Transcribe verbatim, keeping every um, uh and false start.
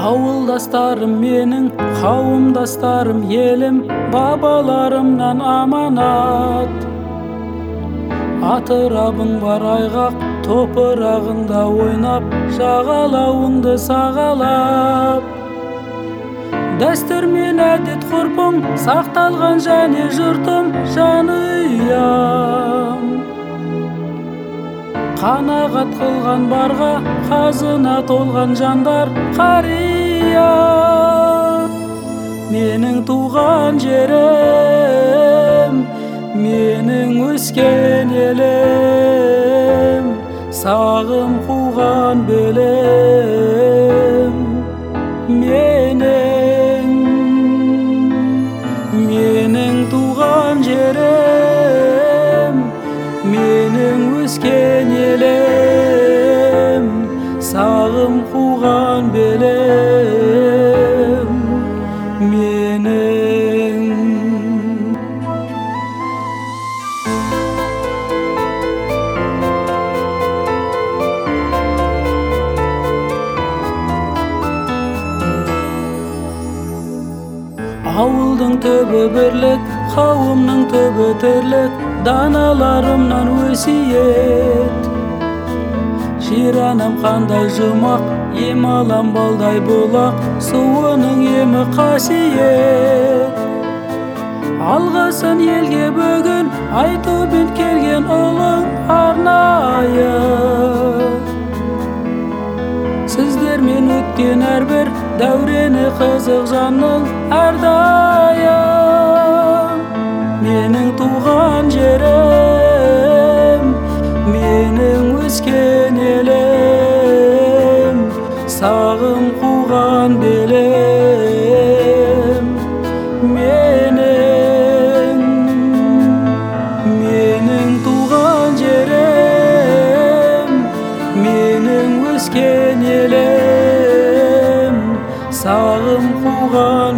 Ауылдастарым менің, қауымдастарым елім, бабаларымнан аманат. Атырабың бар айғақ, топырағында ойнап, жағалауыңды сағалап. Дәстүр мен әдет ғұрпым сақталған және жұртым жанұям. Қанағат қылған барға қазына толған жандар қария. Менің туған жерім, менің өскен елім, сағым қуған белім. Менің, менің туған жерім, менің өскен елім, сағым қуған белім. Менің. Ауылдың түбі бірлік, қауымның түбі тірлік, даналарымнан өсиет. Жер анам қандай жұмақ, ем алам балдай бұлақ, суының емі қасиет. Алғасын елге бүгін айтумен келген ұлың арнайы. Сіздермен өткен әрбір дәурені қызық жанның әрдайым. Менің туған жерім, менің өскен елім, сағым қуған белім. Менің, менің туған жерім, менің өскен елім, сағым қуған